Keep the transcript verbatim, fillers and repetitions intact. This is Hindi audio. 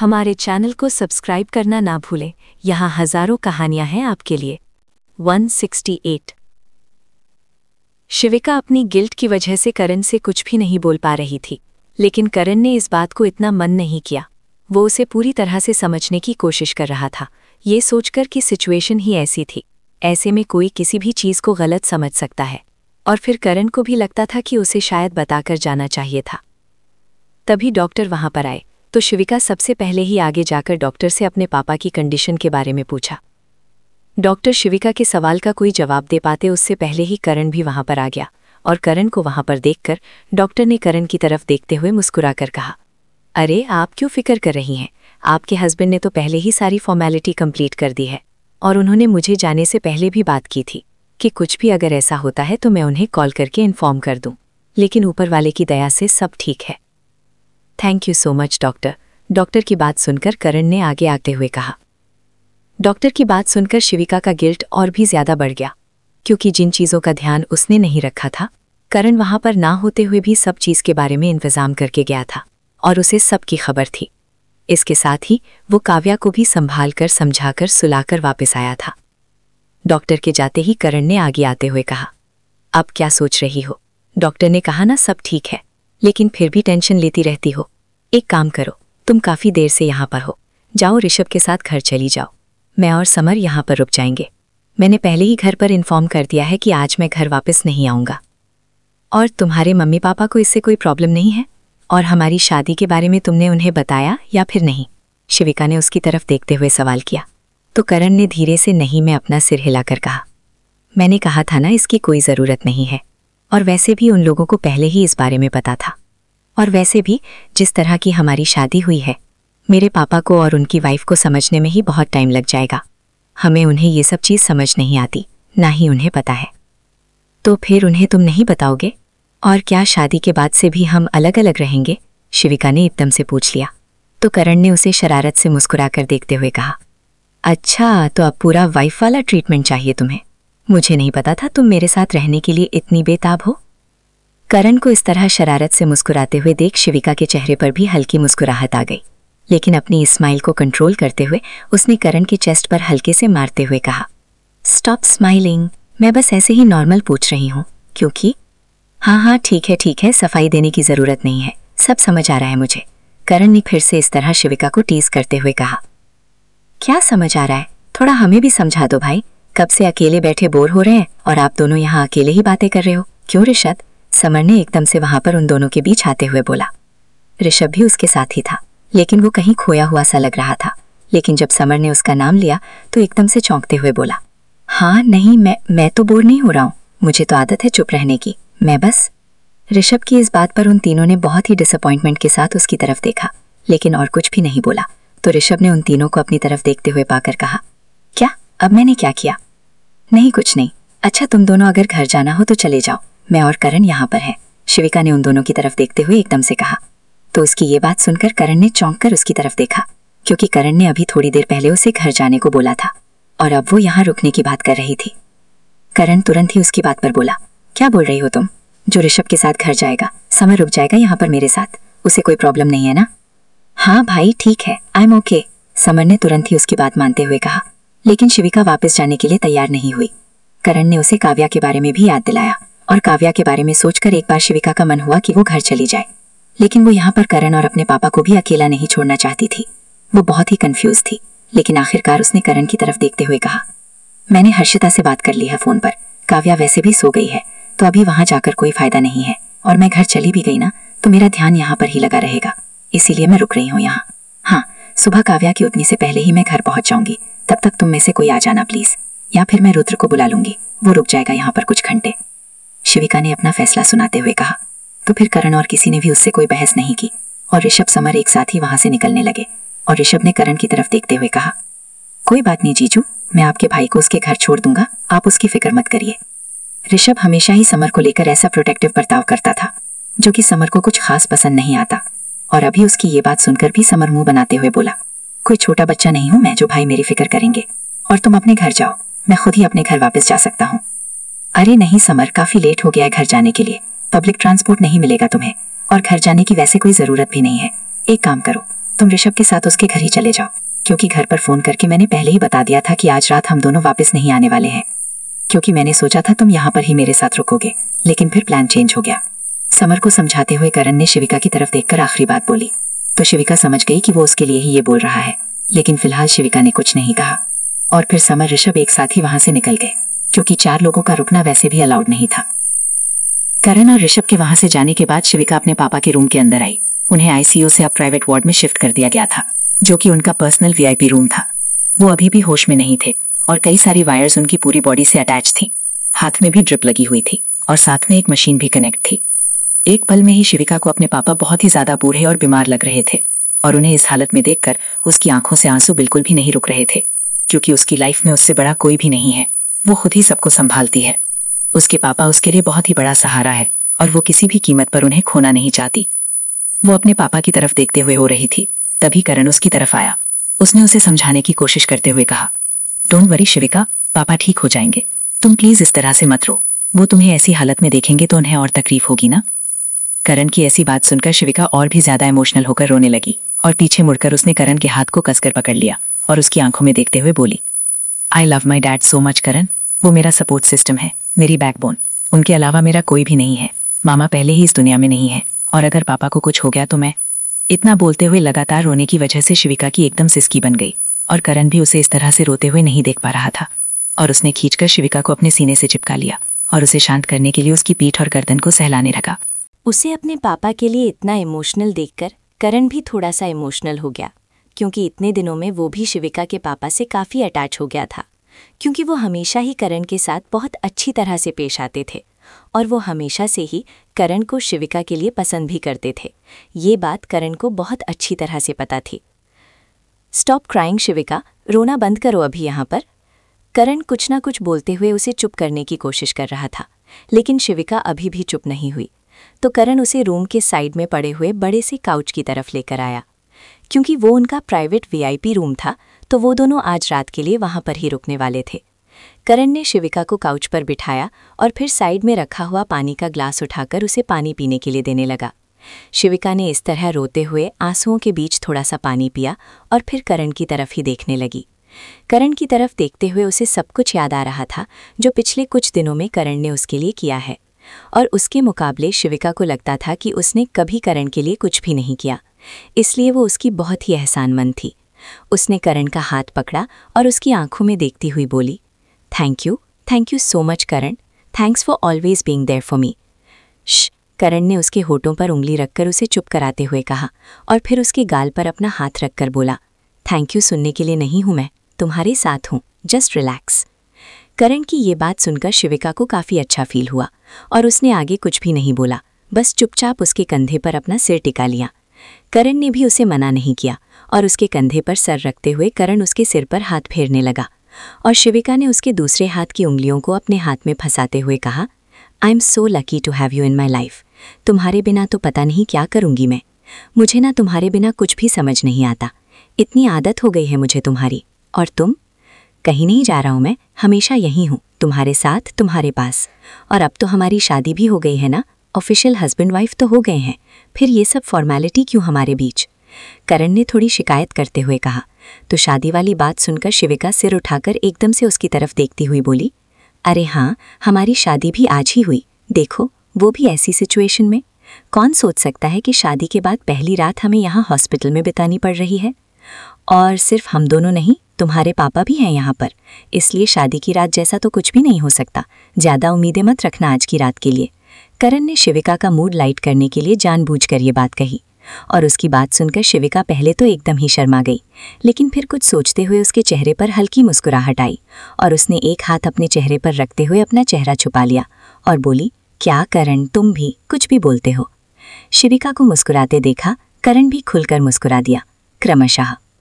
हमारे चैनल को सब्सक्राइब करना ना भूलें। यहाँ हजारों कहानियां हैं आपके लिए। एक सौ अड़सठ। शिविका अपनी गिल्ट की वजह से करण से कुछ भी नहीं बोल पा रही थी, लेकिन करण ने इस बात को इतना मन नहीं किया। वो उसे पूरी तरह से समझने की कोशिश कर रहा था, ये सोचकर कि सिचुएशन ही ऐसी थी। ऐसे में कोई किसी भी चीज़ को गलत समझ सकता है, और फिर करण को भी लगता था कि उसे शायद बताकर जाना चाहिए था। तभी डॉक्टर वहां पर आए तो शिविका सबसे पहले ही आगे जाकर डॉक्टर से अपने पापा की कंडीशन के बारे में पूछा। डॉक्टर शिविका के सवाल का कोई जवाब दे पाते उससे पहले ही करण भी वहां पर आ गया, और करण को वहां पर देखकर डॉक्टर ने करण की तरफ देखते हुए मुस्कुराकर कहा, अरे आप क्यों फिक्र कर रही हैं? आपके हस्बैंड ने तो पहले ही सारी फॉर्मेलिटी कंप्लीट कर दी है, और उन्होंने मुझे जाने से पहले भी बात की थी कि कुछ भी अगर ऐसा होता है तो मैं उन्हें कॉल करके इन्फॉर्म कर दूं, लेकिन ऊपर वाले की दया से सब ठीक है। Thank you so much doctor. Doctor की बात सुनकर करण ने आगे आते हुए कहा। डॉक्टर की बात सुनकर शिविका का गिल्ट और भी ज्यादा बढ़ गया, क्योंकि जिन चीज़ों का ध्यान उसने नहीं रखा था, करण वहां पर ना होते हुए भी सब चीज़ के बारे में इंतजाम करके गया था, और उसे सबकी खबर थी। इसके साथ ही वो काव्या को भी संभाल कर समझाकर सुलाकर वापस आया था। डॉक्टर के जाते ही करण ने आगे आते हुए कहा, अब क्या सोच रही हो? डॉक्टर ने कहा ना सब ठीक है, लेकिन फिर भी टेंशन लेती रहती हो। एक काम करो, तुम काफ़ी देर से यहाँ पर हो, जाओ ऋषभ के साथ घर चली जाओ। मैं और समर यहाँ पर रुक जाएंगे। मैंने पहले ही घर पर इन्फॉर्म कर दिया है कि आज मैं घर वापस नहीं आऊँगा। और तुम्हारे मम्मी पापा को इससे कोई प्रॉब्लम नहीं है? और हमारी शादी के बारे में तुमने उन्हें बताया या फिर नहीं? शिविका ने उसकी तरफ देखते हुए सवाल किया। तो करण ने धीरे से नहीं में अपना सिर हिलाकर कहा, मैंने कहा था ना इसकी कोई ज़रूरत नहीं है, और वैसे भी उन लोगों को पहले ही इस बारे में पता था। और वैसे भी जिस तरह की हमारी शादी हुई है, मेरे पापा को और उनकी वाइफ को समझने में ही बहुत टाइम लग जाएगा। हमें उन्हें ये सब चीज़ समझ नहीं आती, ना ही उन्हें पता है। तो फिर उन्हें तुम नहीं बताओगे? और क्या शादी के बाद से भी हम अलग अलग रहेंगे? शिविका ने एकदम से पूछ लिया। तो करण ने उसे शरारत से मुस्कुराकर देखते हुए कहा, अच्छा तो अब पूरा वाइफ वाला ट्रीटमेंट चाहिए तुम्हें? मुझे नहीं पता था तुम मेरे साथ रहने के लिए इतनी बेताब हो। करण को इस तरह शरारत से मुस्कुराते हुए देख शिविका के चेहरे पर भी हल्की मुस्कुराहट आ गई, लेकिन अपनी स्माइल को कंट्रोल करते हुए उसने करण की चेस्ट पर हल्के से मारते हुए कहा, स्टॉप स्माइलिंग, मैं बस ऐसे ही नॉर्मल पूछ रही हूँ। क्योंकि हाँ हाँ ठीक है ठीक है, सफाई देने की ज़रूरत नहीं है, सब समझ आ रहा है मुझे। करण ने फिर से इस तरह शिविका को टीज करते हुए कहा, क्या समझ आ रहा है? थोड़ा हमें भी समझा दो भाई, कब से अकेले बैठे बोर हो रहे हैं और आप दोनों यहाँ अकेले ही बातें कर रहे हो। क्यों ऋषभ? समर ने एकदम से वहां पर उन दोनों के बीच आते हुए बोला। ऋषभ भी उसके साथ ही था, लेकिन वो कहीं खोया हुआ सा लग रहा था। लेकिन जब समर ने उसका नाम लिया तो एकदम से चौंकते हुए बोला, हाँ नहीं, मैं मैं तो बोर नहीं हो रहा हूँ, मुझे तो आदत है चुप रहने की, मैं बस। ऋषभ की इस बात पर उन तीनों ने बहुत ही डिसअपॉइंटमेंट के साथ उसकी तरफ देखा, लेकिन और कुछ भी नहीं बोला। तो ऋषभ ने उन तीनों को अपनी तरफ देखते हुए पाकर कहा, क्या? अब मैंने क्या किया? नहीं कुछ नहीं। अच्छा तुम दोनों अगर घर जाना हो तो चले जाओ, मैं और करण यहाँ पर है, शिविका ने उन दोनों की तरफ देखते हुए एकदम से कहा। तो उसकी ये बात सुनकर करण ने चौंक कर उसकी तरफ देखा, क्योंकि करण ने अभी थोड़ी देर पहले उसे घर जाने को बोला था, और अब वो यहाँ रुकने की बात कर रही थी। करण तुरंत ही उसकी बात पर बोला, क्या बोल रही हो तुम? जो ऋषभ के साथ घर जाएगा, समर रुक जाएगा यहाँ पर मेरे साथ, उसे कोई प्रॉब्लम नहीं है ना? हाँ भाई ठीक है, आई एम ओके, समर ने तुरंत ही उसकी बात मानते हुए कहा। लेकिन शिविका वापस जाने के लिए तैयार नहीं हुई। करण ने उसे काव्या के बारे में भी याद दिलाया, और काव्या के बारे में सोचकर एक बार शिविका का मन हुआ कि वो घर चली जाए, लेकिन वो यहाँ पर करण और अपने पापा को भी अकेला नहीं छोड़ना चाहती थी। वो बहुत ही कंफ्यूज थी, लेकिन आखिरकार उसने करण की तरफ देखते हुए कहा, मैंने हर्षिता से बात कर ली है फोन पर, काव्या वैसे भी सो गई है, तो अभी वहां जाकर कोई फायदा नहीं है, और मैं घर चली भी गई ना तो मेरा ध्यान यहाँ पर ही लगा रहेगा, इसीलिए मैं रुक रही हूँ यहाँ। हाँ, सुबह काव्या की उठने से पहले ही मैं घर पहुंच जाऊंगी, तब तक तुम में से कोई आ जाना प्लीज, या फिर मैं रुद्र को बुला लूंगी, वो रुक जाएगा यहाँ पर कुछ घंटे, शिविका ने अपना फैसला सुनाते हुए कहा। तो फिर करण और किसी ने भी उससे कोई बहस नहीं की, और ऋषभ समर एक साथ ही वहां से निकलने लगे, और ऋषभ ने करण की तरफ देखते हुए कहा, कोई बात नहीं जीजू, मैं आपके भाई को उसके घर छोड़ दूंगा, आप उसकी फिक्र मत करिए। ऋषभ हमेशा ही समर को लेकर ऐसा प्रोटेक्टिव बर्ताव करता था, जो कि समर को कुछ खास पसंद नहीं आता, और अभी उसकी ये बात सुनकर भी समर मुंह बनाते हुए बोला, कोई छोटा बच्चा नहीं हूं मैं जो भाई मेरी फिक्र करेंगे, और तुम अपने घर जाओ, मैं खुद ही अपने घर वापस जा सकता हूँ। अरे नहीं समर, काफी लेट हो गया है घर जाने के लिए, पब्लिक ट्रांसपोर्ट नहीं मिलेगा तुम्हें, और घर जाने की वैसे कोई जरूरत भी नहीं है। एक काम करो, तुम ऋषभ के साथ उसके घर ही चले जाओ, क्योंकि घर पर फोन करके मैंने पहले ही बता दिया था कि आज रात हम दोनों वापस नहीं आने वाले हैं, क्योंकि मैंने सोचा था तुम यहाँ पर ही मेरे साथ रुकोगे, लेकिन फिर प्लान चेंज हो गया। समर को समझाते हुए करण ने शिविका की तरफ देखकर आखिरी बात बोली, तो शिविका समझ गई कि वो उसके लिए ही ये बोल रहा है, लेकिन फिलहाल शिविका ने कुछ नहीं कहा। और फिर समर ऋषभ एक साथ ही वहां से निकल गए, क्योंकि चार लोगों का रुकना वैसे भी अलाउड नहीं था। करण और ऋषभ के वहां से जाने के बाद शिविका अपने पापा के रूम के अंदर आई। उन्हें आईसीयू से अब प्राइवेट वार्ड में शिफ्ट कर दिया गया था, जो कि उनका पर्सनल वीआईपी रूम था। वो अभी भी होश में नहीं थे और कई सारी वायर्स उनकी पूरी बॉडी से अटैच थी। हाथ में भी ड्रिप लगी हुई थी और साथ में एक मशीन भी कनेक्ट थी। एक पल में ही शिविका को अपने पापा बहुत ही ज्यादा बूढ़े और बीमार लग रहे थे और उन्हें इस हालत में देखकर उसकी आंखों से आंसू बिल्कुल भी नहीं रुक रहे थे, क्योंकि उसकी लाइफ में उससे बड़ा कोई भी नहीं है। वो खुद ही सबको संभालती है। उसके पापा उसके लिए बहुत ही बड़ा सहारा है और वो किसी भी कीमत पर उन्हें खोना नहीं चाहती। वो अपने पापा की तरफ देखते हुए हो रही थी, तभी करण उसकी तरफ आया। उसने उसे समझाने की कोशिश करते हुए कहा, डोंट वरी शिविका, पापा ठीक हो जाएंगे, तुम प्लीज इस तरह से मत रो। वो तुम्हें ऐसी हालत में देखेंगे तो उन्हें और तकलीफ होगी ना। करण की ऐसी बात सुनकर शिविका और भी ज्यादा इमोशनल होकर रोने लगी और पीछे मुड़कर उसने करण के हाथ को कसकर पकड़ लिया और उसकी आंखों में देखते हुए बोली, I love my dad so much Karan, वो मेरा सपोर्ट सिस्टम है, मेरी बैकबोन, उनके अलावा मेरा कोई भी नहीं है। मामा पहले ही इस दुनिया में नहीं है और अगर पापा को कुछ हो गया तो मैं। इतना बोलते हुए लगातार रोने की वजह से शिविका की एकदम सिसकी बन गई और करण भी उसे इस तरह से रोते हुए नहीं देख पा रहा था और उसने खींचकर शिविका को अपने सीने से चिपका लिया और उसे शांत करने के लिए उसकी पीठ और गर्दन को सहलाने लगा। उसे अपने पापा के लिए इतना इमोशनल देखकर करण भी थोड़ा सा इमोशनल हो गया, क्योंकि इतने दिनों में वो भी शिविका के पापा से काफ़ी अटैच हो गया था, क्योंकि वो हमेशा ही करण के साथ बहुत अच्छी तरह से पेश आते थे और वो हमेशा से ही करण को शिविका के लिए पसंद भी करते थे। ये बात करण को बहुत अच्छी तरह से पता थी। स्टॉप क्राइंग शिविका, रोना बंद करो अभी यहाँ पर। करण कुछ ना कुछ बोलते हुए उसे चुप करने की कोशिश कर रहा था, लेकिन शिविका अभी भी चुप नहीं हुई। तो करण उसे रूम के साइड में पड़े हुए बड़े से काउच की तरफ लेकर आया। क्योंकि वो उनका प्राइवेट वीआईपी रूम था, तो वो दोनों आज रात के लिए वहां पर ही रुकने वाले थे। करण ने शिविका को काउच पर बिठाया और फिर साइड में रखा हुआ पानी का ग्लास उठाकर उसे पानी पीने के लिए देने लगा। शिविका ने इस तरह रोते हुए आंसुओं के बीच थोड़ा सा पानी पिया और फिर करण की तरफ ही देखने लगी। करण की तरफ देखते हुए उसे सब कुछ याद आ रहा था जो पिछले कुछ दिनों में करण ने उसके लिए किया है, और उसके मुकाबले शिविका को लगता था कि उसने कभी करण के लिए कुछ भी नहीं किया, इसलिए वो उसकी बहुत ही एहसानमंद थी। उसने करण का हाथ पकड़ा और उसकी आंखों में देखती हुई बोली, thank you thank you so much Karan, thanks for always being there for me. श करण ने उसके होठों पर उंगली रखकर उसे चुप कराते हुए कहा और फिर उसके गाल पर अपना हाथ रखकर बोला, थैंक यू सुनने के लिए नहीं हूं मैं, तुम्हारे साथ हूं, जस्ट रिलैक्स। करण की ये बात सुनकर शिविका को काफ़ी अच्छा फील हुआ और उसने आगे कुछ भी नहीं बोला, बस चुपचाप उसके कंधे पर अपना सिर टिका लिया। करण ने भी उसे मना नहीं किया और उसके कंधे पर सर रखते हुए करण उसके सिर पर हाथ फेरने लगा और शिविका ने उसके दूसरे हाथ की उंगलियों को अपने हाथ में फंसाते हुए कहा, I am so lucky to have you in my life. तुम्हारे बिना तो पता नहीं क्या करूँगी मैं। मुझे ना तुम्हारे बिना कुछ भी समझ नहीं आता, इतनी आदत हो गई है मुझे तुम्हारी। और तुम? कहीं नहीं जा रहा हूँ मैं, हमेशा यहीं हूँ, तुम्हारे साथ, तुम्हारे पास। और अब तो हमारी शादी भी हो गई है ना, ऑफिशियल हस्बैंड वाइफ तो हो गए हैं, फिर ये सब फॉर्मेलिटी क्यों हमारे बीच? करण ने थोड़ी शिकायत करते हुए कहा। तो शादी वाली बात सुनकर शिविका सिर उठाकर एकदम से उसकी तरफ देखती हुई बोली, अरे हाँ, हमारी शादी भी आज ही हुई, देखो वो भी ऐसी सिचुएशन में। कौन सोच सकता है कि शादी के बाद पहली रात हमें यहाँ हॉस्पिटल में बितानी पड़ रही है। और सिर्फ हम दोनों नहीं, तुम्हारे पापा भी हैं यहाँ पर, इसलिए शादी की रात जैसा तो कुछ भी नहीं हो सकता। ज़्यादा उम्मीदें मत रखना आज की रात के लिए। करण ने शिविका का मूड लाइट करने के लिए जानबूझकर ये बात कही और उसकी बात सुनकर शिविका पहले तो एकदम ही शर्मा गई, लेकिन फिर कुछ सोचते हुए उसके चेहरे पर हल्की मुस्कुराहट आई और उसने एक हाथ अपने चेहरे पर रखते हुए अपना चेहरा छुपा लिया और बोली, क्या करण, तुम भी कुछ भी बोलते हो। शिविका को मुस्कुराते देखा करण भी खुलकर मुस्कुरा दिया। क्रमशः